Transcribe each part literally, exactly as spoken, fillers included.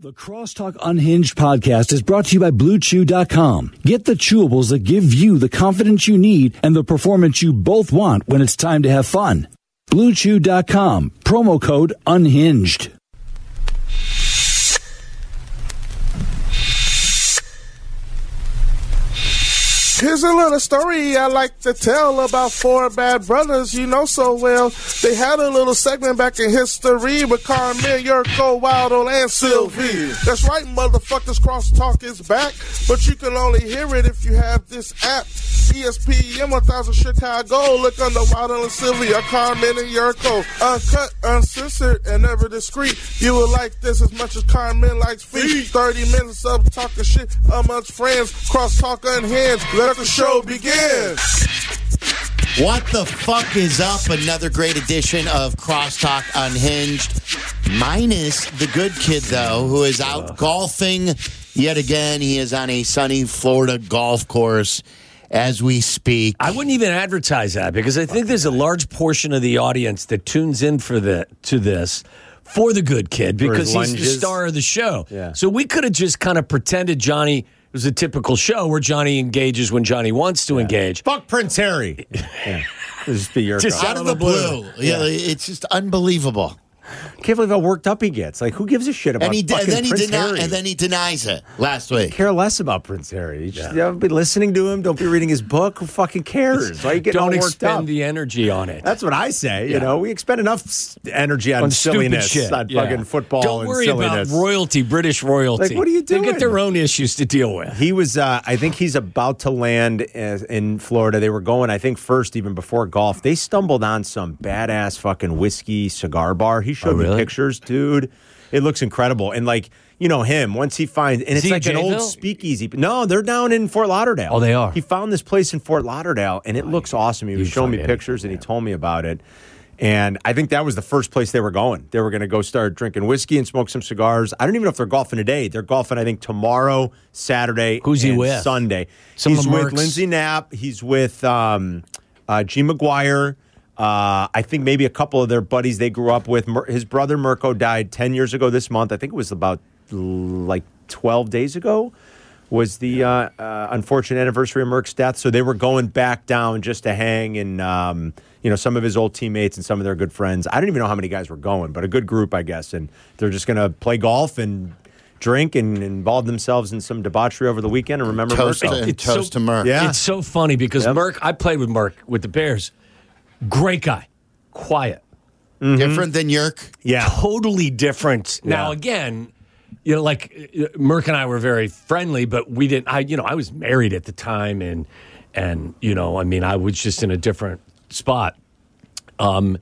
The Crosstalk Unhinged podcast is brought to you by Blue Chew dot com. Get the chewables that give you the confidence you need and the performance you both want when it's time to have fun. Blue Chew dot com. Promo code UNHINGED. Here's a little story I like to tell about four bad brothers you know so well. They had a little segment back in history with Carmen, Yurko, Waldo, and Sylvie. That's right, motherfuckers, Crosstalk is back, but you can only hear it if you have this app. E S P N one thousand Chicago. Look under Waldo and Sylvia, Carmen and Yurko. Uncut, uncensored, and never discreet. You will like this as much as Carmen likes feet. thirty minutes of talking shit amongst friends. Crosstalk Unhinged. Let the show begin. What the fuck is up? Another great edition of Crosstalk Unhinged. Minus the good kid, though, who is out uh. golfing yet again. He is on a sunny Florida golf course as we speak. I wouldn't even advertise that because I think there's a large portion of the audience that tunes in for the to this for the good kid because he's the star of the show. Yeah. So we could have just kind of pretended Johnny... It was a typical show where Johnny engages when Johnny wants to yeah. engage. Fuck Prince Harry. yeah. Just be your just out of the blue. blue. Yeah. yeah, it's just unbelievable. Can't believe how worked up he gets. Like, who gives a shit about and he, fucking then he Prince deni- Harry? And then he denies it last week. Care less about Prince Harry. You just yeah. don't be listening to him. Don't be reading his book. Who fucking cares? Why are you getting don't all worked expend up? the energy on it. That's what I say. Yeah. You know, we expend enough energy on, on silliness, shit. on yeah. fucking football don't and worry silliness. about royalty, British royalty. Like, what are you doing? They get their own issues to deal with. He was, uh, I think he's about to land in Florida. They were going, I think, first, even before golf. They stumbled on some badass fucking whiskey cigar bar. He showed oh, really? me pictures. Dude, it looks incredible. And like, you know him, once he finds, and Is it's like an old speakeasy. No, they're down in Fort Lauderdale. Oh, they are. He found this place in Fort Lauderdale, and it looks awesome. He was showing me pictures, and he told me about it. And I think that was the first place they were going. They were going to go start drinking whiskey and smoke some cigars. I don't even know if they're golfing today. They're golfing, I think, tomorrow, Saturday, Who's he and with? Sunday. Some He's of the with Mercs. Lindsay Knapp. He's with um, uh, G. McGuire. Uh, I think maybe a couple of their buddies they grew up with. Mer- his brother Mirko died ten years ago this month. I think it was about l- like twelve days ago was the uh, uh, unfortunate anniversary of Merck's death. So they were going back down just to hang and, um, you know, some of his old teammates and some of their good friends. I don't even know how many guys were going, but a good group, I guess. And they're just going to play golf and drink and involve themselves in some debauchery over the weekend and remember toast Mirko. To, toast so, to Merck. Yeah. It's so funny because yep. Merck, I played with Merck with the Bears. Great guy. Quiet. Mm-hmm. Different than Yerk? Yeah. Totally different. Yeah. Now, again, you know, like Merck and I were very friendly, but we didn't, I, you know, I was married at the time and, and, you know, I mean, I was just in a different spot. Um,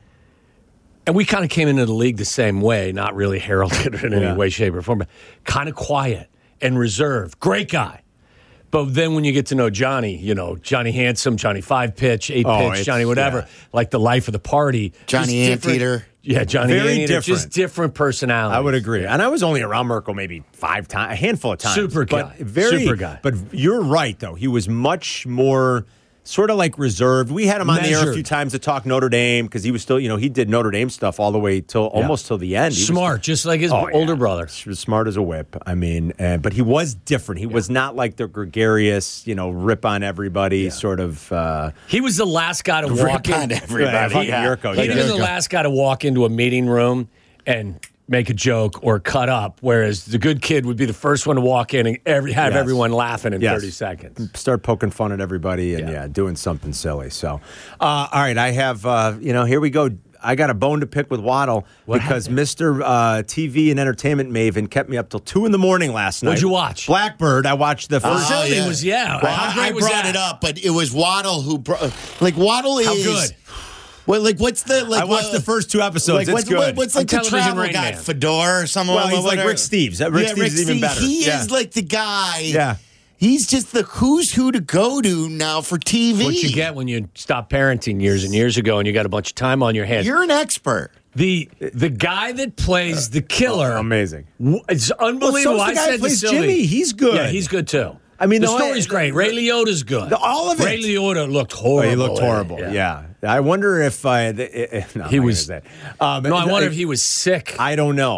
and we kind of came into the league the same way, not really heralded in any yeah. way, shape, or form, but kind of quiet and reserved. Great guy. But then when you get to know Johnny, you know, Johnny Handsome, Johnny Five Pitch, Eight oh, Pitch, Johnny whatever, yeah. like the life of the party. Johnny Anteater. Yeah, Johnny Very Anteater. different. Just different personalities. I would agree. And I was only around Mirko maybe five times, a handful of times. Super guy. But very, Super guy. But you're right, though. He was much more sort of like reserved. We had him on Measured. the air a few times to talk Notre Dame because he was still, you know, he did Notre Dame stuff all the way till yeah. almost till the end. He smart, was, just like his oh, older yeah. brother. He was smart as a whip. I mean, uh, but he was different. He yeah. was not like the gregarious, you know, rip on everybody yeah. sort of. Uh, he was the last guy to walk rip in. on everybody. He, yeah. Yurko, He'd yeah. been the last guy to walk into a meeting room and make a joke or cut up, whereas the good kid would be the first one to walk in and every, have yes. everyone laughing in yes. thirty seconds. Start poking fun at everybody and, yeah, yeah doing something silly. So, uh, all right, I have, uh, you know, here we go. I got a bone to pick with Waddle what because happened? Mister Uh, T V and entertainment maven kept me up till two in the morning last night. What'd you watch? Blackbird. I watched the first. Oh, yeah. was yeah. Well, How great I was brought that? it up, but it was Waddle who brought. Like Waddle is how good. Well, like what's the like? I watched uh, the first two episodes. Like, it's what's, good. What, what's like I'm the television travel Rain guy, Man. Fedor or someone? Well, he's like whatever. Rick Steves. Rick yeah, Steves Rick is even Steves. better. He yeah. is like the guy. Yeah. He's just the who's who to go to now for T V. What you get when you stop parenting years and years ago and you got a bunch of time on your hands. You're an expert. The the guy that plays the killer, Oh, amazing. It's unbelievable. Well, so's the guy I who said plays to Sylvie, Jimmy. He's good. Yeah, he's good too. I mean, the no, story's I- great. Ray Liotta's good. The- all of it. Ray Liotta looked Oh, horrible. he looked in it. horrible. Yeah. I wonder if uh, the, it, no, he I'm not was. gonna say it. Um, No, I wonder I, if he was sick. I don't know.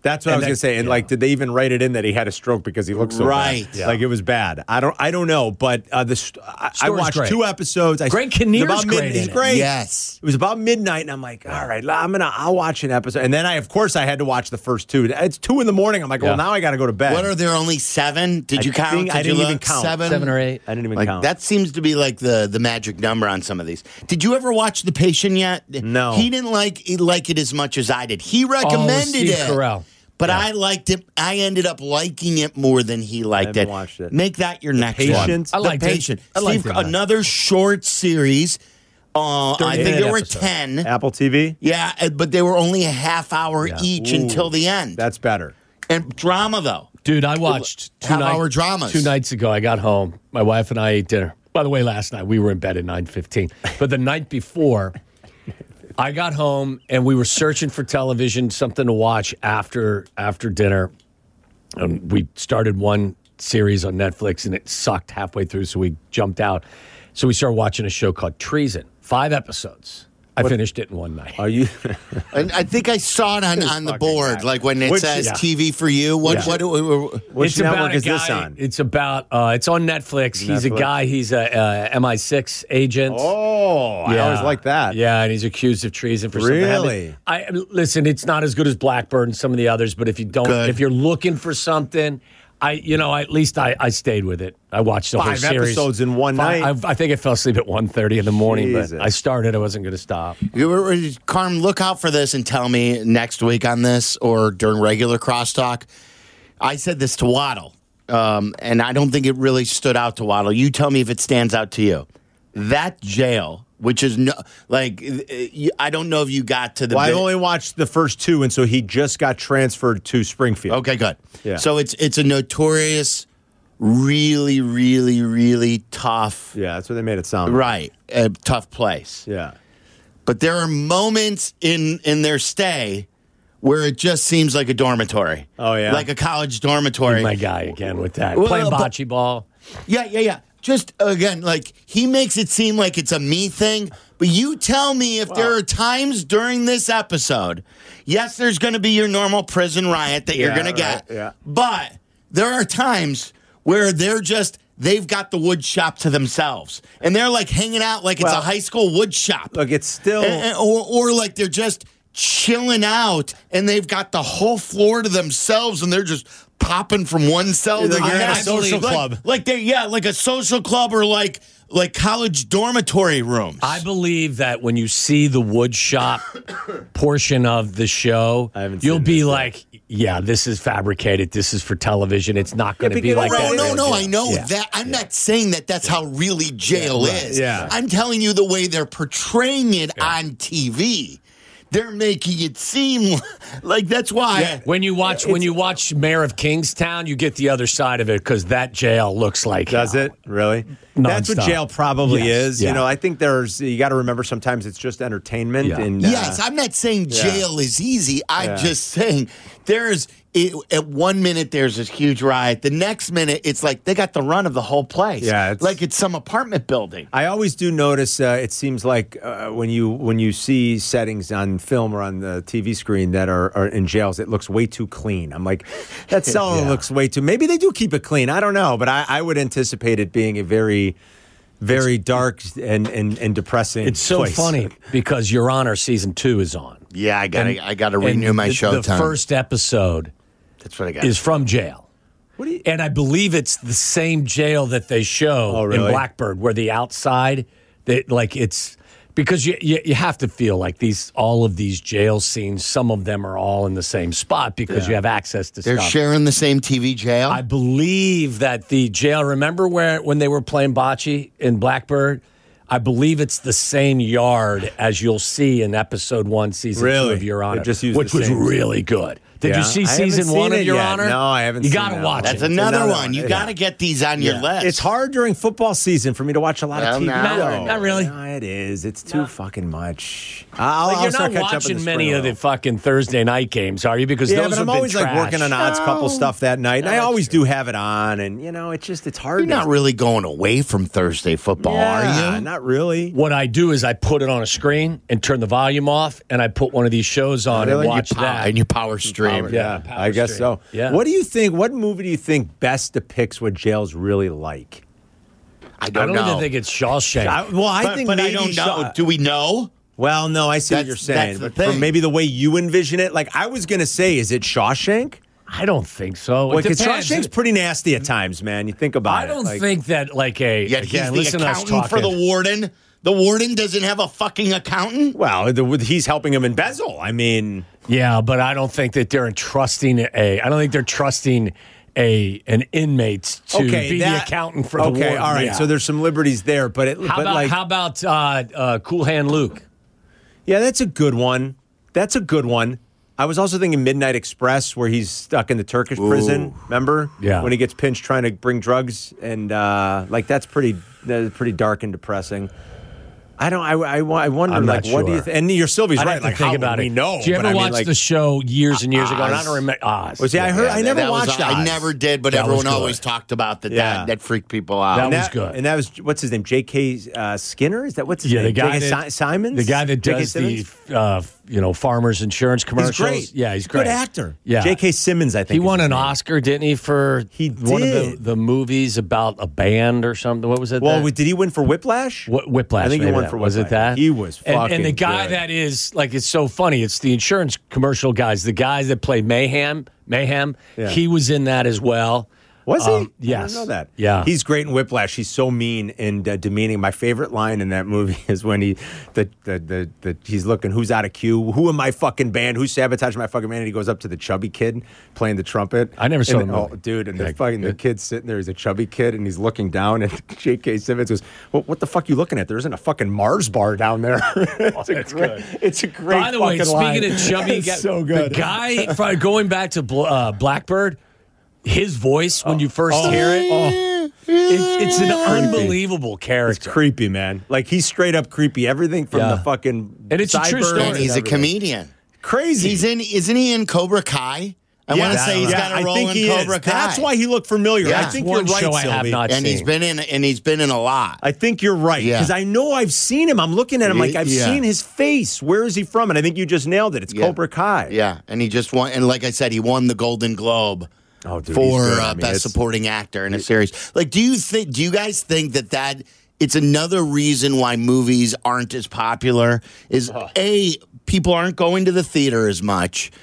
That's what And I was that- gonna say. And yeah. like, did they even write it in that he had a stroke because he looked so Right. bad? Yeah. Like it was bad. I don't. I don't know. But uh, the st- I, I Story's watched great. two episodes. I, Greg it was Kinnear's about mid- great in He's it. great. Yes. It was about midnight, and I'm like, all right, I'm gonna. I'll watch an episode. And then I, of course, I had to watch the first two. It's two in the morning. I'm like, well, Yeah. now I got to go to bed. What are there only seven? Did I you count? think- Did I didn't you even look? count. Seven? Seven or eight. I didn't even Like count. that seems to be like the the magic number on some of these. Did you ever watch The Patient yet? No. He didn't like he like it as much as I did. He recommended Steve it. Carell. But I liked it. I ended up liking it more than he liked haven't it. watched it. Make that your next Patient? one. I liked the it. Patient. I liked Steve, it. another short series. Uh, I think thirty-minute there were episode. ten. Apple T V. Yeah, uh, but they were only a half hour each Ooh. until the end. That's better. and drama though. Dude, I watched two, half-hour night- dramas. two nights ago. I got home. My wife and I ate dinner. By the way, last night we were in bed at nine fifteen. But the night before, I got home and we were searching for television, something to watch after after dinner. And we started one series on Netflix and it sucked halfway through, so we jumped out. So we started watching a show called Treason. Five episodes. I finished it in one night. Are you? And I think I saw it on, on the fucking board, guy. like when it Which- says yeah. T V for you. What? Yeah. What? what, what Which network a is this guy- on? It's about. Uh, it's on Netflix. He's a Netflix. guy. He's a, uh M I six agent. Oh, I always like that. Yeah, and he's accused of treason for something. Really? I, haven't- I listen. It's not as good as Blackbird and some of the others, but if you don't, Good. if you're looking for something, I, you know, I, at least I, I stayed with it. I watched the whole Five series. episodes in one Five- night? I, I think I fell asleep at one thirty in the morning, Jesus. but I started. I wasn't going to stop. You were, Carm, look out for this and tell me next week on this or during regular crosstalk. I said this to Waddle, um, and I don't think it really stood out to Waddle. You tell me if it stands out to you. That jail, which is no, like, uh, I don't know if you got to the. Well, I bit- only watched the first two, and so he just got transferred to Springfield. Okay, good. Yeah. So it's it's a notorious, really, really, really tough, Yeah, that's what they made it sound. like. right, a tough place. Yeah. But there are moments in in their stay where it just seems like a dormitory. Oh, yeah? like a college dormitory. My guy again with that Well, playing but- bocce ball. Yeah, yeah, yeah. Just again, like he makes it seem like it's a me thing. But you tell me if there are times during this episode. Yes, there's going to be your normal prison riot that you're Yeah, going to get. right, yeah. But there are times where they're just. They've got the wood shop to themselves, and they're like hanging out like it's Well, a high school wood shop. Look, it's still. And- and- or, or like they're just chilling out and they've got the whole floor to themselves and they're just popping from one cell to Like the you're in a next. social Like- club. Like they yeah, like a social club or like like college dormitory rooms. I believe that when you see the wood shop portion of the show, I haven't you'll seen be this yet. like, yeah, this is fabricated. This is for television. It's not going to be because- like no, that. no, no, Yeah. I know Yeah. that. I'm not saying that that's how really jail is. Yeah. I'm telling you the way they're portraying it on T V. They're making it seem like that's why. When you watch when you watch Mayor of Kingstown, you get the other side of it because that jail looks like Does hell. it really? That's what Nonstop. jail probably Yes, is. yeah. You know, I think there's. You got to remember sometimes it's just entertainment. Yeah. And uh, Yes, I'm not saying jail is easy. I'm Yeah. just saying there's it, at one minute there's this huge riot. The next minute it's like they got the run of the whole place. Yeah, it's- like it's some apartment building. I always do notice. Uh, it seems like uh, when you when you see settings on film or on the T V screen that are, are in jails, it looks way too clean. I'm like, that cell Yeah. looks way too. Maybe they do keep it clean. I don't know, but I, I would anticipate it being a very, very dark and and, and depressing. It's so place. funny because Your Honor season two is on. Yeah, I got And- to I got to renew and my the, show The time. first episode That's what I got. is from jail. What do you? And I believe it's the same jail that they show Oh, really? in Blackbird, where the outside, that like it's because you, you you have to feel like these all of these jail scenes. Some of them are all in the same spot because you have access to They're stuff. sharing the same T V jail. I believe that the jail. Remember where when they were playing bocce in Blackbird? I believe it's the same yard as you'll see in episode one, season Really? two of Your They Honor, just used which the was same- really good. Did Yeah. you see I haven't season one seen of it Your yet. Honor? No, I haven't You seen got to that watch one. That's it. another, another one. one, You yeah. got to get these on your Yeah. list. It's hard during football season for me to watch a lot Well, of T V. now- Not- not really. No, it is. It's too fucking much. I'll, Like, I'll you're start not catching up in watching the many spring, of the though. fucking Thursday night games, are you? Because Yeah, those but have I'm been always like trash. working on odds couple stuff that night, and I that's always do have it on, and you know, it's just it's hard. You're to, not really going away from Thursday football, yeah, are you? Not really. What I do is I put it on a screen and turn the volume off, and I put one of these shows on Really? and watch You pow- that. and you power straight Stream. Yeah, Power I guess Stream. so. Yeah. What do you think? What movie do you think best depicts what jail's really like? I I don't, don't know. even think it's Shawshank. I, well, I but think but I maybe don't know. Shaw- Do we know? Well, no, I see what That's- you're saying. that's the But for thing. maybe the way you envision it, like I was going to say, is it Shawshank? I don't think so. It Well, because depends. Shawshank's pretty nasty at times, man. You think about I it. don't like- think that like a Yet again. he's Listen the to us accountant for the talking. warden. The warden doesn't have a fucking accountant. Well, the, he's helping him embezzle. I mean, Yeah, but I don't think that they're entrusting a. I don't think they're trusting a an inmate to okay, be that- the accountant for the okay, warden. all right. Yeah. So there's some liberties there, but it, how but about like, how about uh, uh, Cool Hand Luke? yeah, that's a good one. That's a good one. I was also thinking Midnight Express, where he's stuck in the Turkish prison. Remember? Yeah. When he gets pinched trying to bring drugs, and uh, like that's pretty, that's pretty dark and depressing. I don't. I. I, I wonder. I'm like, not what do you? sure. Th- and your Sylvie's I'd right. have to Like, think how about would it. we know? Did you ever But I mean, watch like- the show years and years ago? And I Oz. don't remember Oz. Well, see, I heard. Yeah, I never that was- watched. I Oz. never did, but That was everyone good. always talked about that. Yeah. That, that freaked people out. That And was good. And that was what's his name? J K. Uh, Skinner. Is that what's his Yeah, name? the guy J K. that Si- Simons. the guy that J K. does the Simmons? uh, you know farmers insurance commercials. He's great. Yeah, he's great. Good actor. Yeah, J K. Simmons. I think He is won his an name. Oscar, didn't he, for He one of the, did. the movies about a band or something? What was it? Well, that? did he win for Whiplash? Wh- Whiplash. I think he maybe won that. for Was it Whiplash. that? He was and, and the fucking guy good. that is like it's so funny. It's the insurance commercial guys. The guys that played Mayhem. Mayhem. Yeah. He was in that as well. Was he? Um, yes. I didn't know that. Yeah. He's great in Whiplash. He's so mean and uh, demeaning. My favorite line in that movie is when he, the, the, the, the, he's looking, who's out of queue? Who in my fucking band? Who's sabotaging my fucking band? And he goes up to the chubby kid playing the trumpet. I never saw and, the movie. Oh, dude, and the Yeah, fucking the good. kid's sitting there. He's a chubby kid, and he's looking down, and J K. Simmons goes, well, "What the fuck you looking at? There isn't a fucking Mars bar down there." it's, a that's great, good. it's a great. By the way, fucking speaking line. of chubby, It's guy- so good. The guy from, going back to Bl- uh, Blackbird, his voice when you first hear it, oh, it, it's an unbelievable It's character. creepy, man. Like he's straight up creepy. Everything from Yeah. the fucking And it's a true sideburns story. and he's a everything. comedian. Crazy. He's in. Isn't he in Cobra Kai? I want to Yeah, say he's yeah, got a role I think in he Cobra is. Kai. That's why he looked familiar. Yeah. I think One you're right, show I have Sylvie. not and he's seen. been in. And he's been in a lot. I think you're right Yeah. because I know I've seen him. I'm looking at him like I've Yeah. seen his face. Where is he from? And I think you just nailed it. It's Yeah. Cobra Kai. Yeah, and he just won. And like I said, he won the Golden Globe Oh, dude, he's for good. I uh, mean, best it's- supporting actor in a series. Like, do you think? Do you guys think that that it's another reason why movies aren't as popular? Is A, people aren't going to the theater as much.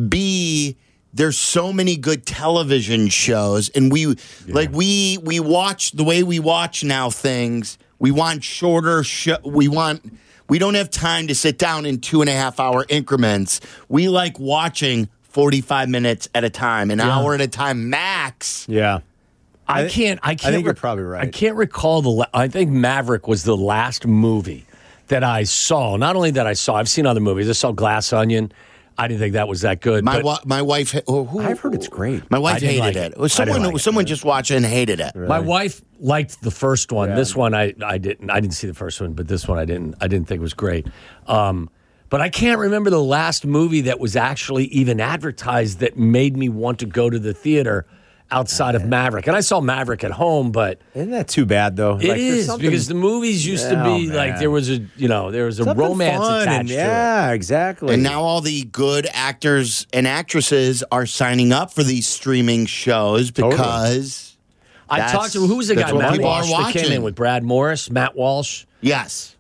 B, there's so many good television shows, and we like we we watch the way we watch now things. We want shorter show. We want. We don't have time to sit down in two and a half hour increments. We like watching forty-five minutes at a time, an hour at a time max. Yeah. I I- can't. I can't. think you're probably right. I can't recall the. la- I think Maverick was the last movie that I saw. Not only that I saw, I've seen other movies. I saw Glass Onion. I didn't think that was that good. My but wa- my wife. Oh, who, I've heard it's great. My wife I didn't hated like it. it. It was I didn't someone. like it. someone just watched it and hated it. my wife liked the first one. This one, I, I didn't. I didn't see the first one, but this one, I didn't. I didn't think was great. Um, but I can't remember the last movie that was actually even advertised that made me want to go to the theater outside of Maverick. And I saw Maverick at home, but. Isn't that too bad though? It Like, there's is something- because the movies used to Oh, be like man. there was a you know there was a something romance fun attached and, to it. yeah, exactly. And now all the good actors and actresses are signing up for these streaming shows because I that's- talked to who was the that's guy what Matt people are Walsh that came watching. in with Brad Morris, Matt Walsh, yes,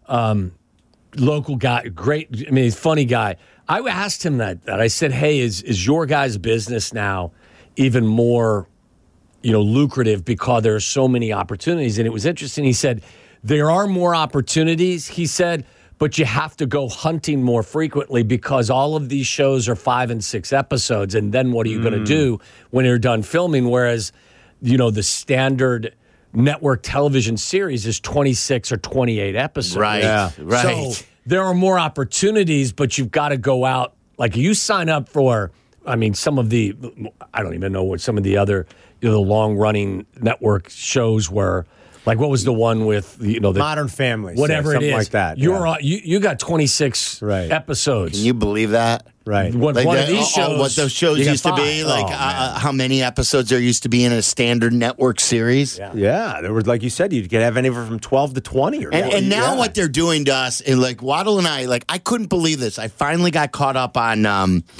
local guy, great. I mean, he's a funny guy. I asked him that. That I said, "Hey, is is your guys' business now even more, you know, lucrative because there are so many opportunities?" And it was interesting. He said, "There are more opportunities." He said, "But you have to go hunting more frequently because all of these shows are five and six episodes. And then what are you going to do when you're done filming? Whereas, you know, the standard network television series is twenty-six or twenty-eight episodes. right, Yeah. right. So there are more opportunities, but you've got to go out. Like you sign up for, I mean, some of the, I don't even know what some of the other, you know, the long running network shows were. Like what was the one with, you know, the Modern Family, whatever say, it something is. like that. You're yeah. on, you you got twenty-six Right. episodes. Can you believe that? right. What Like one that- of these oh, shows? oh, what those shows you got used to be, five. like Oh, uh, how many episodes there used to be in a standard network series. Yeah. Yeah, there was like you said, you could have anywhere from twelve to twenty. Or And, more. and now Yeah. what they're doing to us, and like Waddle and I, like I couldn't believe this. I finally got caught up on um,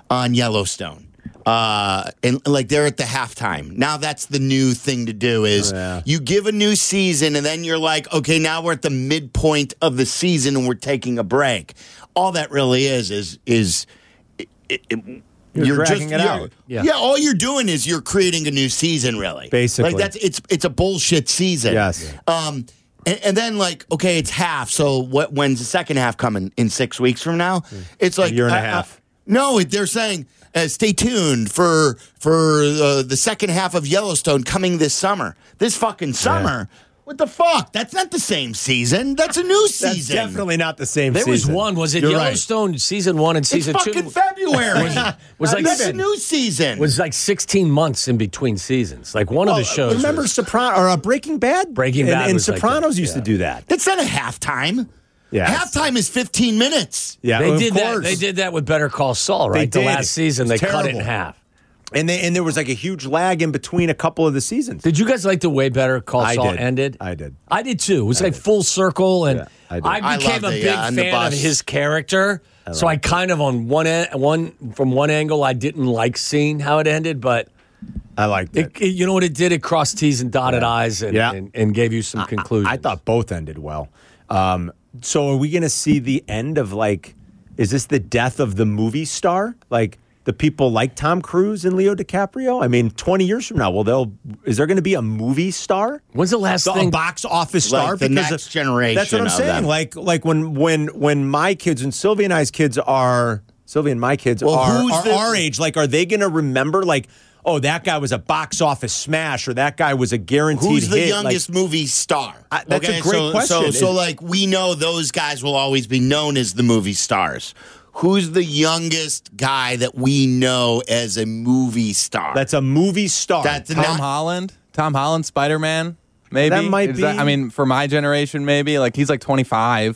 on Yellowstone. Uh, and like they're at the halftime. Now that's the new thing to do is oh, yeah. you give a new season and then you're like, okay, now we're at the midpoint of the season and we're taking a break. All that really is is is it, it, you're, you're dragging just it you're, out. Yeah. yeah, all you're doing is you're creating a new season, really. Basically, like that's it's it's a bullshit season. Yes. Um, and, and then like okay, it's half. So what? When's the second half coming? In six weeks from now? It's like a year and uh, a half. Uh, no, they're saying. Uh, stay tuned for for uh, the second half of Yellowstone coming this summer. This fucking summer. Yeah. What the fuck? That's not the same season. That's a new season. That's definitely not the same there season. was one. Was it You're Yellowstone right. season one and season it's two? Fucking February. was, was like that's a new season. Was like sixteen months in between seasons. Like one well, of the shows. Remember was, Soprano or uh, Breaking Bad? Breaking Bad and, and was Sopranos like that. used Yeah. to do that. That's not a halftime. Yeah, halftime is fifteen minutes. Yeah, they of did that. course. They did that with Better Call Saul, right? They the did. last season, they It's cut it in terrible. half. And they, and there was like a huge lag in between a couple of the seasons. Did you guys like the way Better Call I Saul did. ended? I did. I did too. It was I like did. full circle, and Yeah, I did. I I became loved a it, big yeah, on the fan of bus. his character. So I kind of on one end, one from one angle, I didn't like seeing how it ended, but I liked it. it, it you know what it did? It crossed T's and dotted Yeah. I's, and, Yeah. and, and gave you some I- conclusions. I, I thought both ended well. Um, so are we going to see the end of like? Is this the death of the movie star? Like the people like Tom Cruise and Leo DiCaprio? I mean, twenty years from now, will they'll is there going to be a movie star? When's the last The, a thing? box office star? Like the Because next of- generation That's what I'm of saying. them. Like like when when when my kids and Sylvia and I's kids are Sylvia and my kids Well, are, who's are the- our age. Like, are they going to remember like? Oh, that guy was a box office smash, or that guy was a guaranteed Who's the hit. youngest Like, movie star? I- that's a great so, question. So, so Is- like we know those guys will always be known as the movie stars. Who's the youngest guy that we know as a movie star? that's a movie star. That's Tom not, Holland, Tom Holland, Spider Man, maybe. That might Is be- I mean, for my generation, maybe like he's like twenty-five,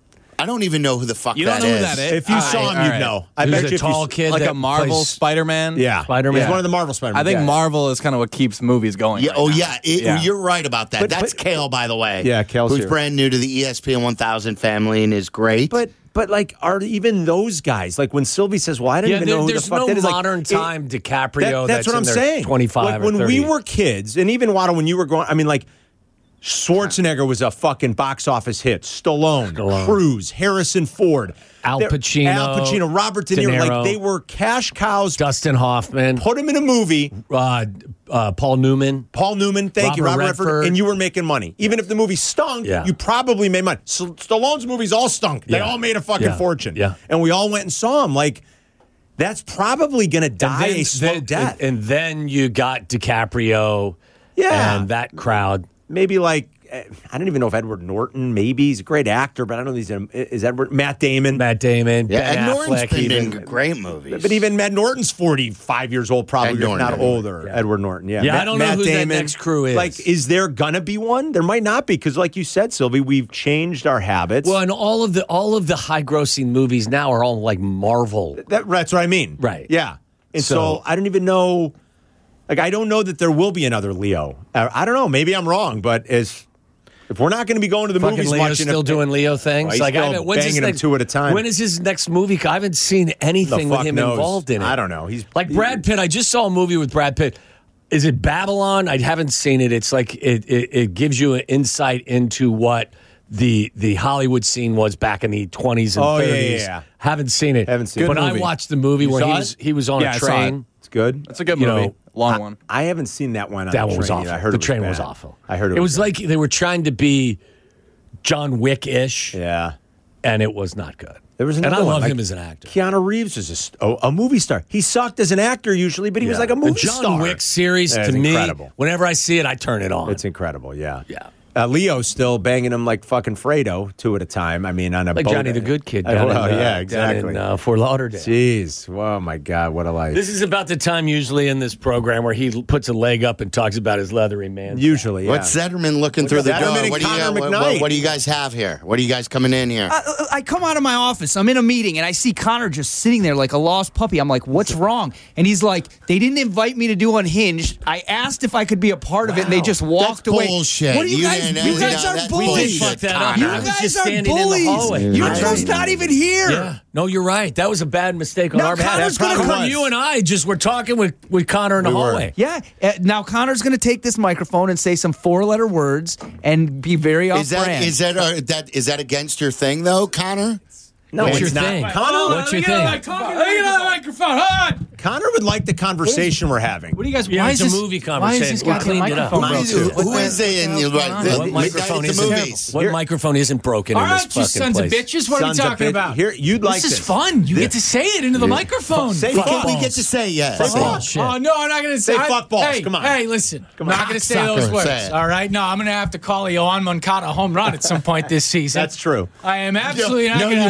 I don't even know who the fuck You that don't know is. who that is? If you All saw right, him, all you'd right. know. I Who's bet a you if you tall s- kid like that a Marvel plays- Spider Man. Yeah, Spider-Man. He's one of the Marvel Spider-Man. I think guys. Marvel is kind of what keeps movies going. Yeah. right Oh now. yeah. It- Yeah. You're right about that. But- That's but- Kale, by the way. Yeah, Kale's who's here. brand new to the E S P N one thousand family and is great. But but like, are even those guys like when Sylvie says, "Well, I didn't Yeah, even there- know who the there's fuck no that is." Like, modern it- time DiCaprio. that- that's, what in I'm their saying. twenty-five Like or when thirty. we were kids, and even Waddle, when you were growing, I mean, like Schwarzenegger was a fucking box office hit. Stallone, Stallone. Cruise, Harrison Ford, Al They're- Pacino, Al Pacino, Robert De De Niro. Niro. Like they were cash cows. Dustin Hoffman, Put him in a movie. uh, uh, Paul Newman. Paul Newman, thank you, Robert Robert Redford, Redford. and you were making money. Even if the movie stunk, Yeah. you probably made money. So Stallone's movies all stunk. They Yeah. all made a fucking Yeah. fortune. Yeah. And we all went and saw them. Like, that's probably going to die a slow then, death. and, and then you got DiCaprio. Yeah. and that crowd. Maybe like, eh, I don't even know if Edward Norton, maybe. He's a great actor, but I don't know if he's in, is Edward, Matt Damon. Matt Damon, yeah, Ben Ed Norton's Affleck, been even. in great movies. But even Matt Norton's forty-five years old, probably, Ed if Norton, not anyway. older. Yeah. Edward Norton, yeah. Yeah, Matt, I don't know Matt who that Damon. next crew is. Like, is there gonna be one? There might not be, because like you said, Sylvie, we've changed our habits. Well, and all of the all of the high grossing movies now are all like Marvel. That, that's what I mean. Right. Yeah. And so, So- I don't even know. Like, I don't know that there will be another Leo. I, I don't know. Maybe I'm wrong, but as if we're not going to be going to the Fucking movies Leo's much, and still if- doing Leo things. Well, he's like, I still haven't, when's his banging them next, two at a time. When is his next movie? I haven't seen the anything with fuck him knows? involved in it. I don't know. He's Like Brad Pitt, I just saw a movie with Brad Pitt. Is it Babylon? I haven't seen it. It's like it, it, it gives you an insight into what the the Hollywood scene was back in the twenties and Oh, yeah, yeah, thirties. yeah. Haven't seen it. Haven't seen it. But Good I movie. watched the movie You where saw he it? was he was on Yeah, a I saw train. It's good. It's a good You movie, know, long one. I haven't seen that one. On That the one was train awful. yet. I heard the it was train bad. was awful. I heard it, It was like they were trying to be John Wick-ish, yeah. and it was not good. There was and another I one, love like him as an actor. Keanu Reeves was a, st- oh, a movie star. He sucked as an actor usually, but he was Yeah. like a movie the John star. Wick series Yeah, to it's me, incredible. whenever I see it, I turn it on. It's incredible, yeah. Yeah. Uh, Leo's still banging him like fucking Fredo, two at a time. I mean, on a like boat. Johnny the Good Kid. Uh, Down well, in, uh, yeah, down exactly. in, uh, Fort Lauderdale. Jeez, oh my God, what a life. This is about the time usually in this program where he l- puts a leg up and talks about his leathery man. Usually, yeah. What's Zetterman looking through the Zetterman door? and What do, you, Connor uh, what, McKnight. what, what do you guys have here? What are you guys coming in here? I, I come out of my office. I'm in a meeting, and I see Connor just sitting there like a lost puppy. I'm like, what's wrong? And he's like, they didn't invite me to do Unhinged. I asked if I could be a part of it, and they just walked That's away. bullshit. What are you, You guys saying, you hey, guys no, are that's bullies. bullshit, Fuck that up. Connor. You I was guys just are standing in the bullies. hallway. Yurko's not even here. Yeah. No, you're right. That was a bad mistake on Now our behalf. Connor's gonna Connor, come- You and I just were talking with, with Connor in the We were. hallway. Yeah. Uh, now Connor's going to take this microphone and say some four-letter words and be very Is that off-brand. is that uh, that is that against your thing though, Connor? No, What's it's your not. thing? Connor, What's your thing? microphone. Hold on. Connor would like the conversation we're having. What do you guys? Yeah, why it's is a this, movie Why is conversation. this We goddamn cleaned it up. microphone Who is, broken? who, What who the is they in hell's the, going on? right, What the, microphone the isn't movies? What Here- microphone isn't broken All in this right, you fucking sons place? of bitches. What are we Sons of talking bitch- about? Here, you'd like this is this. fun. You This- get to say it into the microphone. Say We fuck get, we balls. get to say yes. Fuck Say- balls. Shit. Oh no, I'm not going to say. Say I- fuck balls. Hey, Come on. Hey, listen. I'm on. not going to say Cocksucker. those words. Say it. All right. No, I'm going to have to call a Yohan Moncada a home run at some point this season. That's true. I am absolutely not No, going you to.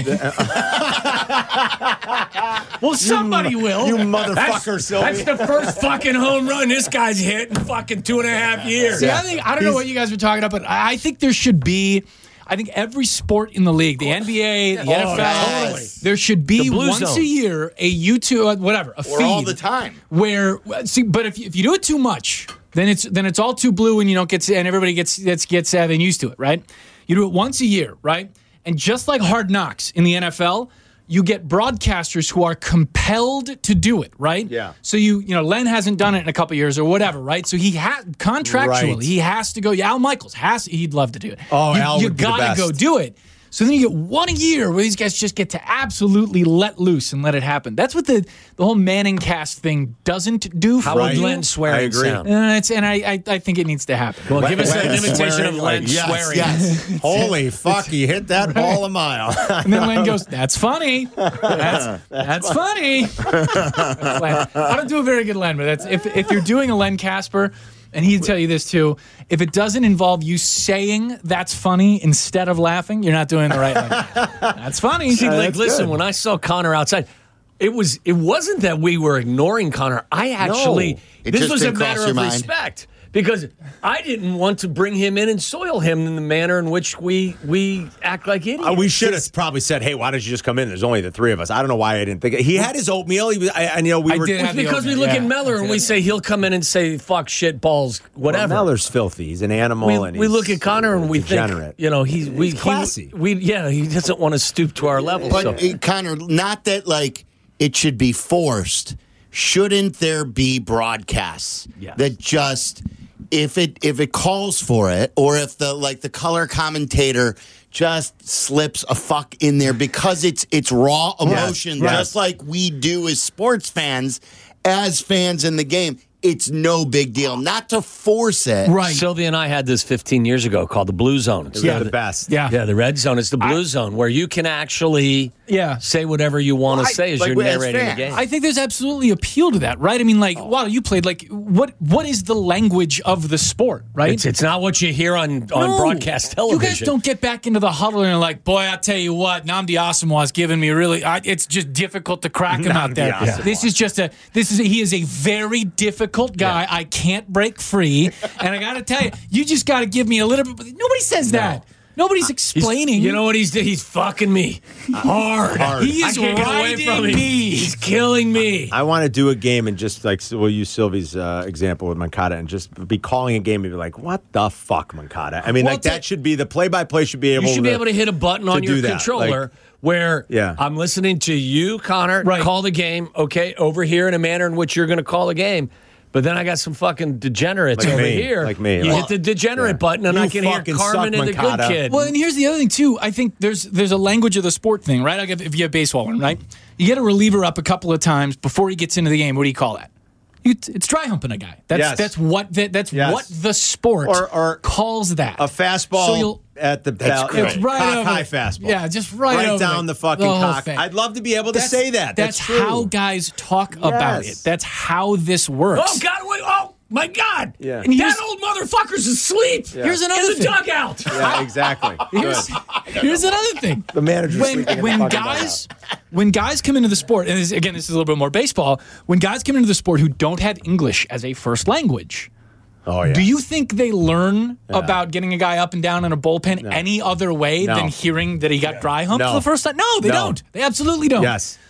won't. Well, somebody will. You motherfucker, That's, Sylvie. that's the first fucking home run this guy's hit in fucking two and a half years. See, I think I don't know what you guys were talking about, but I I think there should be. I think every sport in the league, the N B A, the N F L, yes. there should be The Blue once Zone. a year a YouTube, uh, whatever, a Or feed all the time. where see. But if you, if you do it too much, then it's then it's all too blue, and you don't get and everybody gets gets gets uh, used to it, right? You do it once a year, right? And just like Hard Knocks in the N F L. You get broadcasters who are compelled to do it, right? Yeah. So you, you know, Len hasn't done it in a couple years or whatever, right? So he has contractually, Right. he has to go. Yeah, Al Michaels has. He'd love to do it. Oh, you, Al you would be the gotta best. go do it. So then you get one a year where these guys just get to absolutely let loose and let it happen. That's what the the whole Manning cast thing doesn't do for How would Right. you. Len swear I and agree. sound? Uh, it's, and I, I I think it needs to happen. Well, give us Len an imitation swearing, of Len like, Yes, swearing. yes. Holy fuck, he hit that ball a mile. And then Len goes, "That's funny. That's that's funny." That's Len. I don't do a very good Len, but that's if if you're doing a Len Casper, and he'd tell you this too. If it doesn't involve you saying "that's funny" instead of laughing, you're not doing the right Len. That's funny. See, like, that's listen, good. when I saw Connor outside, it was it wasn't that we were ignoring Connor. I actually It this just was a didn't cross matter your of mind. respect because I didn't want to bring him in and soil him in the manner in which we we act like idiots. Uh, we should have probably said, "Hey, why don't you just come in?" There's only the three of us. I don't know why I didn't think it. He had his oatmeal. He was, I, and you know, we I were. did It's have the because we opening, look yeah. at Meller and we say he'll come in and say fuck, shit, balls, Well, whatever. Meller's filthy. He's an animal. we, and we he's look at Connor and we degenerate. think, you know, he's we He's classy. He, we yeah, he doesn't want to stoop to our level. But so. uh, Connor, not that like it should be forced. Shouldn't there be broadcasts Yes. that just if it if it calls for it, or if the like the color commentator just slips a fuck in there because it's it's raw emotion, yes. just like we do as sports fans, as fans in the game. It's no big deal. Not to force it. Right. Sylvia and I had this fifteen years ago called the Blue Zone. It's Yeah, the- the best. Yeah. Yeah, the red zone is the blue zone where you can actually Yeah. say whatever you want to Well, I- say as like you're we- as narrating the fans. game. I think there's absolutely appeal to that, right? I mean, like, wow, you played like what? What is the language of the sport, right? it's, it's not what you hear on, on No. broadcast television. You guys don't get back into the huddle and are like, boy, I'll tell you what, Nnamdi Asamoah's giving me really. I, it's just difficult to crack him out Nnamdi there. Asamoah. This is just a. This is a, he is a very difficult guy. I can't break free, and I got to tell you, you just got to give me a little bit. Nobody says that. Nobody's He's- explaining. You know what he's doing? He's fucking me hard. He I is can't get away riding from him. me. He's killing me. I want to do a game and just like so we'll use Sylvie's uh, example with Moncada and just be calling a game and be like, "What the fuck, Moncada?" I mean, Well, like to- that should be the play-by-play should be able. You should to, be able to hit a button on to your do that. controller Like, where Yeah. I'm listening to you, Connor, Right. call the game, okay, over here in a manner in which you're going to call the game. But then I got some fucking degenerates Like over me, here. like me. You Well, hit the degenerate yeah. button, and You I can hear fucking Carmen suck, and the good Moncada. kid. Well, and here's the other thing too. I think there's there's a language of the sport thing, right? Like if, if you have baseball one, right? You get a reliever up a couple of times before he gets into the game. What do you call that? You, it's dry humping a guy. That's Yes. that's what that, that's Yes. what the sport Or- or calls that. a fastball So you'll- at the That's ball, great. It's right cock over- high fastball. Yeah, just right over down it. the fucking The whole cock. thing. I'd love to be able to That's- say that. That's, That's, true. how guys talk about Yes. it. That's how this works. oh, God, wait, oh, my God. Yeah. And That here's- old motherfucker's asleep. Here's another in the thing. dugout. Yeah, exactly. Here's, here's another thing. The manager's when sleeping in the when fucking guys when guys come into the sport, and this, again, this is a little bit more baseball. When guys come into the sport who don't have English as a first language, Oh yeah. do you think they learn about getting a guy up and down in a bullpen any other way No. than hearing that he got dry humped No. for the first time? No, they No. don't. They absolutely don't. Yes.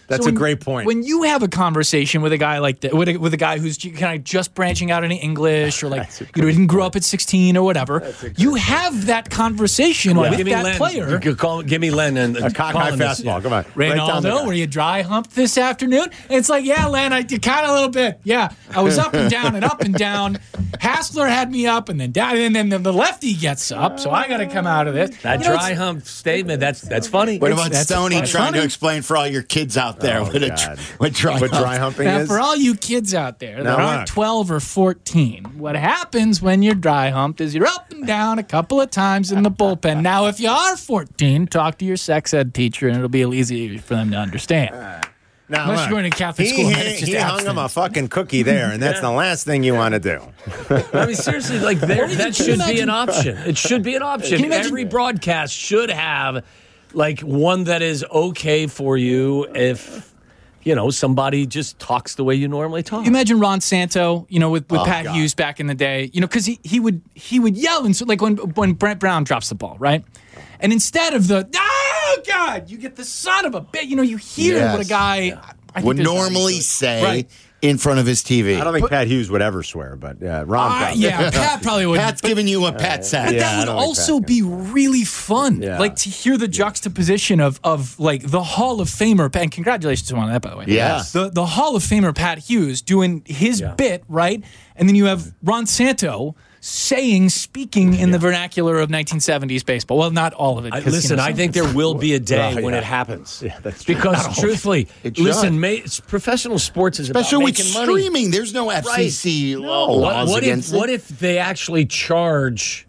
That's So a when- great point. When you have a conversation with a guy like that, with a, with a guy who's kind of just branching out into English, or like you know didn't grow up at sixteen or whatever, you have that conversation with Give me that Len. player. You could call, give me Len and a cockeye fastball. Come on. Right down the Reynaldo, guy. were you dry humped this afternoon? And it's like, yeah, Len, I did kind of a little bit. Yeah, I was up and down and up and down. Hassler had me up and then down, and then the lefty gets up, so I got to come out of this. That You know, dry it's- hump statement, that's that's funny. What about that's Stoney funny. trying to Funny. explain for all your kids out there Oh, what, a, God. what dry What hump- dry humping Now, is? for all you kids out there that Now aren't what? twelve or fourteen, what happens when you're dry humped is you're up and down a couple of times in the bullpen. Now, if you are fourteen, talk to your sex ed teacher, and it'll be a little easier for them to understand. Now, Unless look, you're going to Catholic he, school, he, then it's just he hung him a abstinence. fucking cookie there, and that's the last thing you want to do. I mean, seriously, like there, Can that you should be imagine- an option. It should be an option. Can you imagine- Every broadcast should have like one that is okay for you if you know somebody just talks the way you normally talk. You imagine Ron Santo, you know, with, with Oh, Pat God. Hughes back in the day, you know, because he, he would he would yell and so like when when Brent Brown drops the ball, right? And instead of the oh God, you get the son of a bit, you know, you hear Yes. what a guy I think would there's- normally say Right. in front of his T V. I don't think Pat Hughes would ever swear, but yeah, Ron. Uh, probably. yeah, Pat probably would. Pat's giving you what Pat said. But Yeah, I that would don't think also Pat be really fun, Yeah. like to hear the juxtaposition of of like the Hall of Famer, and congratulations to him on that, by the way. Yes. the the Hall of Famer Pat Hughes doing his Yeah. bit, right, and then you have Ron Santo saying, speaking in the vernacular of nineteen seventies baseball. Well, not all of it. I, 'cause, you listen, know, I some- think there will be a day Oh, when yeah. it happens. Yeah, that's true. Because truthfully, It should. listen, ma- it's professional sports is Especially about with making money. streaming. There's no F C C law What, laws what against if it. what if they actually charge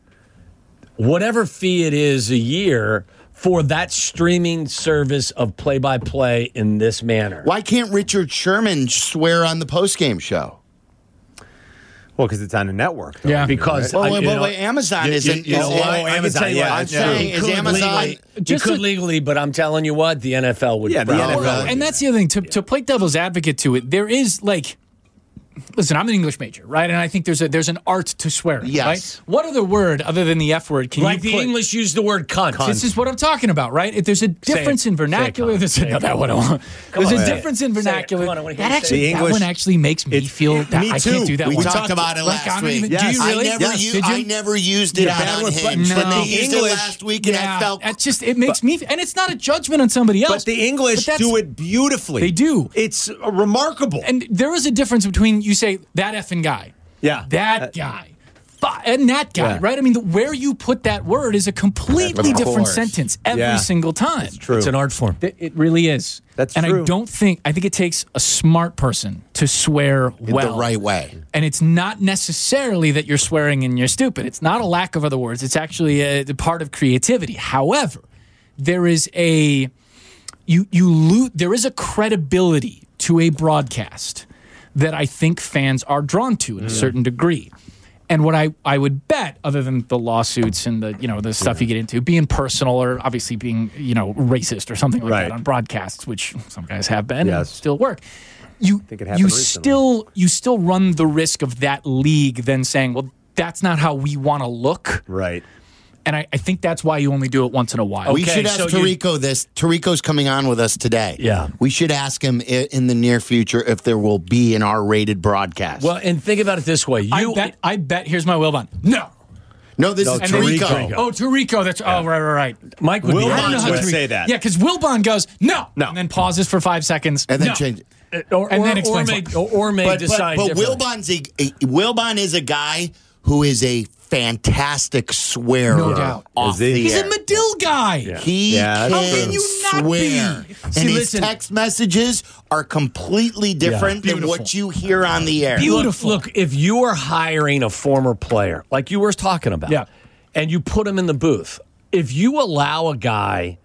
whatever fee it is a year for that streaming service of play-by-play in this manner? Why can't Richard Sherman swear on the postgame show? Well, because it's on a network. Though. Yeah. Because Well, I- wait, you wait, know- wait. Amazon You- isn't. you know is- what? I Oh, can Amazon, tell you yeah, what, I'm that's saying you is could Amazon. legally- you Just could to- legally, but I'm telling you what, the N F L would. Yeah, the probably- N F L. And that's the other thing. To, to play devil's advocate to it, there is like, listen, I'm an English major, right? And I think there's a there's an art to swearing. Yes. Right? What other word other than the F word can Like you the put? English use the word cunt. This is what I'm talking about, right? If there's a difference it. in vernacular, Say it, there's Come on. no, that one. I want. There's on, a say it. difference in Say it. vernacular. Come on, I wanna hear that you actually, say it. that English- one actually makes me It- feel that me I too. can't do that We one. talked about it Like, last I'm week. even- Yes. Do you I really? never, Yes. u- Did you? I never used it You're out bad on with Hinge, buttons, but but they the used English- it last week, and I Yeah, felt. that's just it makes me, and it's not a judgment on somebody else. But the English but that's- do it beautifully. They do. It's uh, remarkable. And there is a difference between you say that effing guy, yeah. that guy, fu- and that guy, Yeah. right? I mean, the, where you put that word is a completely Of different course. sentence every Yeah. single time. It's true. It's an art form. Th- It really is. That's and true. I don't think I think it takes a smart person to swear well, the right way. And it's not necessarily that you're swearing and you're stupid. It's not a lack of other words. It's actually a, a part of creativity. However, there is a you you lo- there is a credibility to a broadcast that I think fans are drawn to in a certain degree. And what I, I would bet, other than the lawsuits and the you know the stuff you get into, being personal or obviously being you know racist or something like Right. that on broadcasts, which some guys have been and Yes. still work, you think it happened you recently. still you still run the risk of that league then saying, well, that's not how we want to look. Right. And I, I think that's why you only do it once in a while. We Okay, should ask so you- Tarico this. Tarico's coming on with us today. Yeah. We should ask him i- in the near future if there will be an R-rated broadcast. Well, and think about it this way: you I bet. I bet. Here's my Wilbon. No. no, this No, is And then- Tarico. Oh, Tarico. That's oh right, right, right. Mike would be. Wilbon I don't know how would Tarico- say that. Yeah, because Wilbon goes no, No. and then pauses for five seconds, And then no. change it. or, and or, then or explains may, why. or, or may But, decide. but, but differently. Wilbon's a, a, Wilbon is a guy who is a fantastic swearer. No doubt. Off Is he? the He's air. a Medill guy. He Yeah, that's can true. How can you not swear. be? And See, his listen- text messages are completely different than Beautiful. what you hear on the air. Beautiful. Look, look, if you are hiring a former player, like you were talking about, Yeah. and you put him in the booth, if you allow a guy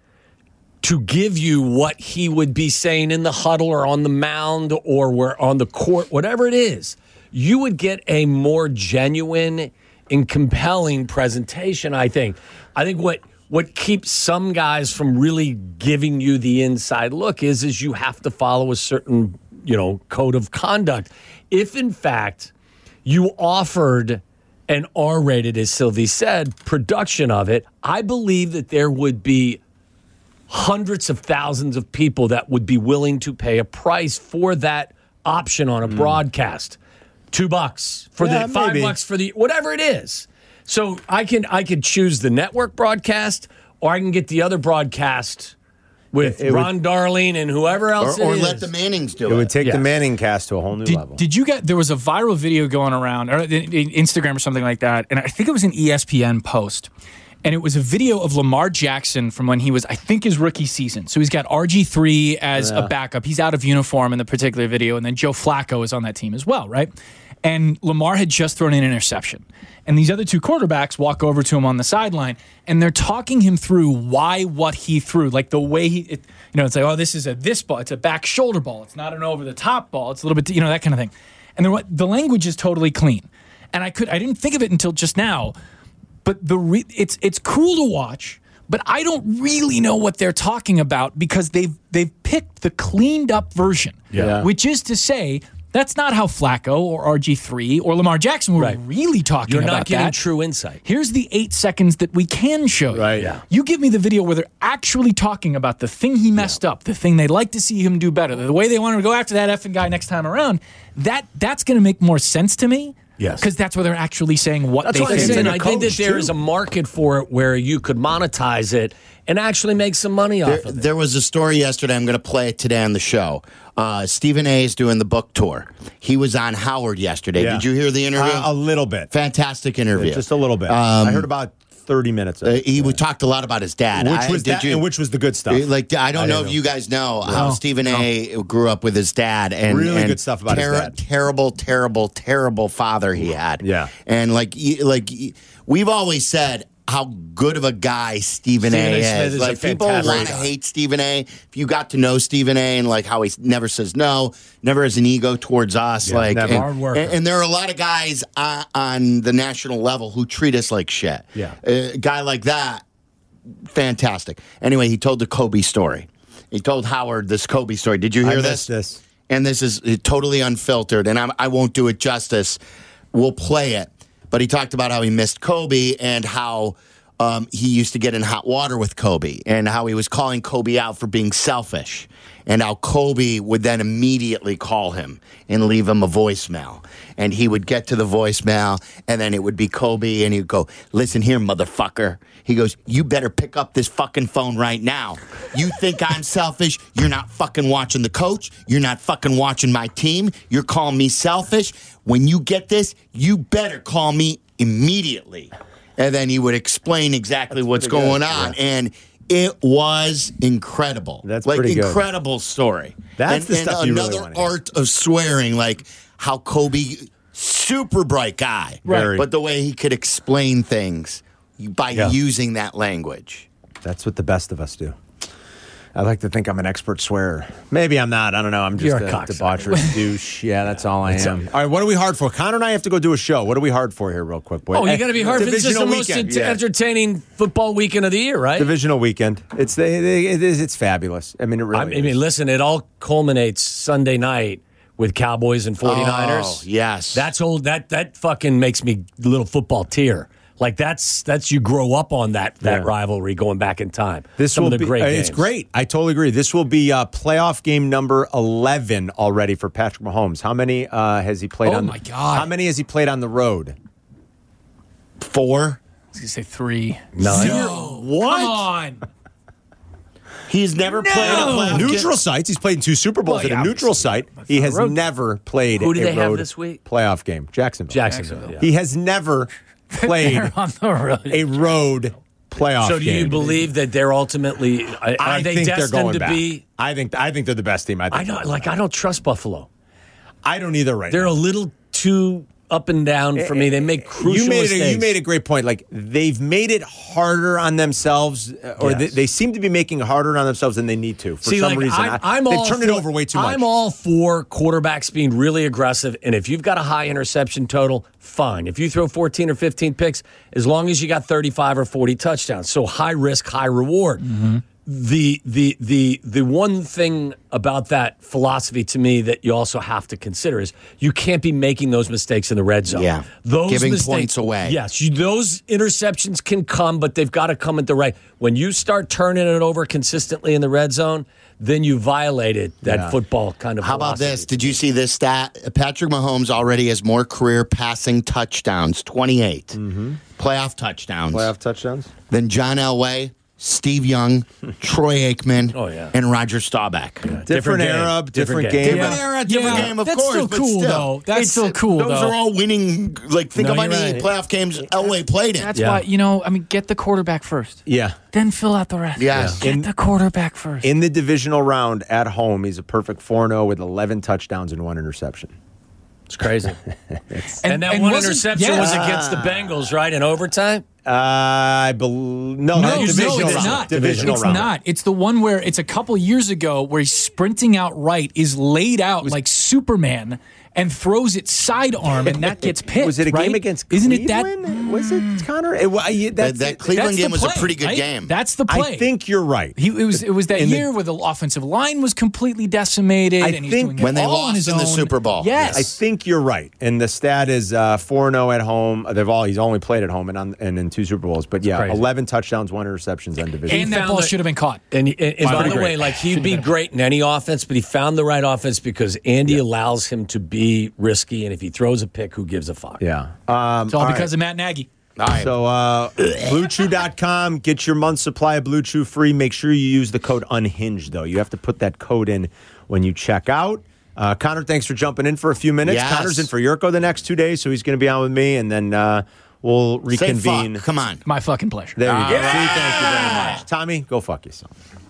to give you what he would be saying in the huddle or on the mound or where on the court, whatever it is, you would get a more genuine and compelling presentation, I think. I think what what keeps some guys from really giving you the inside look is is you have to follow a certain, you know, code of conduct. If in fact you offered an R-rated, as Sylvie said, production of it, I believe that there would be hundreds of thousands of people that would be willing to pay a price for that option on a mm. broadcast. Two bucks for yeah, the five maybe. bucks for the whatever it is. So I can I could choose the network broadcast, or I can get the other broadcast with it, it Ron would, Darling and whoever else or, it or is. let the Mannings do it. It would take yes. the Manning cast to a whole new did, level. Did you get, there was a viral video going around, or Instagram or something like that, and I think it was an E S P N post, and it was a video of Lamar Jackson from when he was, I think, his rookie season. So he's got R G three as yeah. a backup. He's out of uniform in the particular video, and then Joe Flacco is on that team as well, right? And Lamar had just thrown an interception. And these other two quarterbacks walk over to him on the sideline, and they're talking him through why what he threw, like the way he, it, you know, it's like, oh, this is a this ball, it's a back shoulder ball, it's not an over the top ball, it's a little bit, you know, that kind of thing. And the the language is totally clean. And I could I didn't think of it until just now, but the re, it's it's cool to watch. But I don't really know what they're talking about because they've they've picked the cleaned up version, yeah. which is to say. That's not how Flacco or R G three or Lamar Jackson were right. really talking You're about that. You're not getting that. true insight. Here's the eight seconds that we can show you. Right. Yeah. You give me the video where they're actually talking about the thing he messed yeah. up, the thing they'd like to see him do better, the way they want to go after that effing guy next time around. That That's going to make more sense to me. Yes. Because that's where they're actually saying what that's they what think. And I think that there too. is a market for it where you could monetize it and actually make some money there, off of it. There was a story yesterday. I'm going to play it today on the show. Uh, Stephen A. is doing the book tour. He was on Howard yesterday. Yeah. Did you hear the interview? Uh, a little bit. Fantastic interview. Yeah, just a little bit. Um, I heard about thirty minutes of it. Uh, he yeah. talked a lot about his dad. Which was I, that, you, and which was the good stuff. Like I don't I know if know. you guys know no. how Stephen A. No. grew up with his dad. And really and good stuff about ter- his dad. Terrible, terrible, terrible father he had. Yeah. And like, like we've always said, how good of a guy Stephen, Stephen A. A. is. Smith is like people want to hate Stephen A. If you got to know Stephen A. and like how he never says no, never has an ego towards us, yeah, like never. and, hard worker. And, and there are a lot of guys on, on the national level who treat us like shit. Yeah, a guy like that, fantastic. Anyway, he told the Kobe story. He told Howard this Kobe story. Did you hear I this? missed this. And this is totally unfiltered, and I'm, I won't do it justice. We'll play it. But he talked about how he missed Kobe and how um, he used to get in hot water with Kobe and how he was calling Kobe out for being selfish and how Kobe would then immediately call him and leave him a voicemail. And he would get to the voicemail, and then it would be Kobe, and he'd go, listen here, motherfucker. He goes, you better pick up this fucking phone right now. You think I'm selfish? You're not fucking watching the coach. You're not fucking watching my team. You're calling me selfish. When you get this, you better call me immediately. And then he would explain exactly That's what's going good. on. Yeah. And it was incredible. That's like pretty good. incredible story. That's and, the and stuff you another really want to hear. art of swearing, like how Kobe, super bright guy, right? But the way he could explain things by yeah. using that language. That's what the best of us do. I like to think I'm an expert swearer. Maybe I'm not. I don't know. I'm just You're a, a debaucherous douche. Yeah, that's all I am. All right, what are we hard for? Connor and I have to go do a show. What are we hard for here, real quick, boy? Oh, you got to be hard for this. Is the most weekend. ent- Yeah. entertaining football weekend of the year, right? Divisional weekend. It's the, it is. It's fabulous. I mean, it really. I mean, is. listen, it all culminates Sunday night with Cowboys and 49ers. Oh, yes. That's old. That that fucking makes me a little football tear. Like that's that's you grow up on that that Yeah. rivalry going back in time. This Some will of the be, great uh, games. It's great. I totally agree. This will be uh, playoff game number eleven already for Patrick Mahomes. How many uh, has he played Oh, on? my God. How many has he played on the road? Four. I was going to say three. Nine. No. What? Come on. He's never played a playoff Neutral game. sites. He's played in two Super Bowls Well, at yeah, a neutral site. He has road. never played Who do a they have road this week? playoff game. Jacksonville. Jacksonville. Yeah. He has never played They're on the road. a road playoff So do game. you believe that they're ultimately are I they think they're destined going to back. be? I think I think they're the best team. I, think I don't like. I don't trust Buffalo. I don't either right They're now. a little too up and down for me. They make crucial you made mistakes. it, you made a great point. Like they've made it harder on themselves, uh, or Yes. they, they seem to be making it harder on themselves than they need to for See, some like, reason. I'm, I- I'm they've all turned for, it over way too much. I'm all for quarterbacks being really aggressive, and if you've got a high interception total, fine. If you throw fourteen or fifteen picks, as long as you got thirty-five or forty touchdowns, so high risk, high reward. Mm-hmm. the the the the one thing about that philosophy to me that you also have to consider is you can't be making those mistakes in the red zone. Yeah. Those Giving mistakes, points away. Yes, you, those interceptions can come, but they've got to come at the right. When you start turning it over consistently in the red zone, then you violated that Yeah. football kind of How about philosophy. this? Did you see this stat? Patrick Mahomes already has more career passing touchdowns, twenty-eight Mm-hmm. playoff touchdowns, Playoff touchdowns? than John Elway, Steve Young, Troy Aikman, Oh, yeah. and Roger Staubach. Different, Different game. era, different, Different game. game. Different Yeah. era, different Yeah. game, of That's course. still but cool, still, though. That's it's- still cool, Those though. are all winning. Like, think No, of how you're many right. playoff games Elway played in. That's Yeah. why, you know, I mean, get the quarterback first. Yeah. Then fill out the rest. Yes. Get In- the quarterback first. In the divisional round at home, he's a perfect four and oh with eleven touchdowns and one interception. It's crazy. And- and, that and one wasn't- interception yeah. was against the Bengals, right, in overtime? Uh, I believe no, No, not no, divisional it's round. not. Divisional it's round. not. It's the one where it's a couple years ago where he's sprinting out right, is laid out like Superman, and throws it sidearm, and that gets picked. Was it a right? game against Isn't Cleveland? it that? Was it Connor? It, wa- I- That, that's, that Cleveland That's the game was a play, pretty good right? game. That's the play. I think you're right. He, it was it was that In the- year where the offensive line was completely decimated, I and he's think doing it when they all on lost his in the own. Super Bowl. Yes, I think you're right. And the stat is uh, four and oh at home. They've all he's only played at home and on, and in two Super Bowls. But yeah, crazy. eleven touchdowns, one interceptions on division. and that found ball that- should have been caught. And, and, and by Pretty the way, great. like he'd be great in any offense, but he found the right offense because Andy allows him to be risky, and if he throws a pick, who gives a fuck? yeah. Um, It's all, all because right. of Matt Nagy. All right. So, uh, blue chew dot com, get your month's supply of Blue Chew free. Make sure you use the code UNHINGED, though. You have to put that code in when you check out. Uh, Connor, thanks for jumping in for a few minutes. Yes. Connor's in for Yurko the next two days, so he's going to be on with me, and then uh, we'll Say reconvene. fuck. Come on. My fucking pleasure. There you go. All right. See, thank you very much. Tommy, go fuck yourself.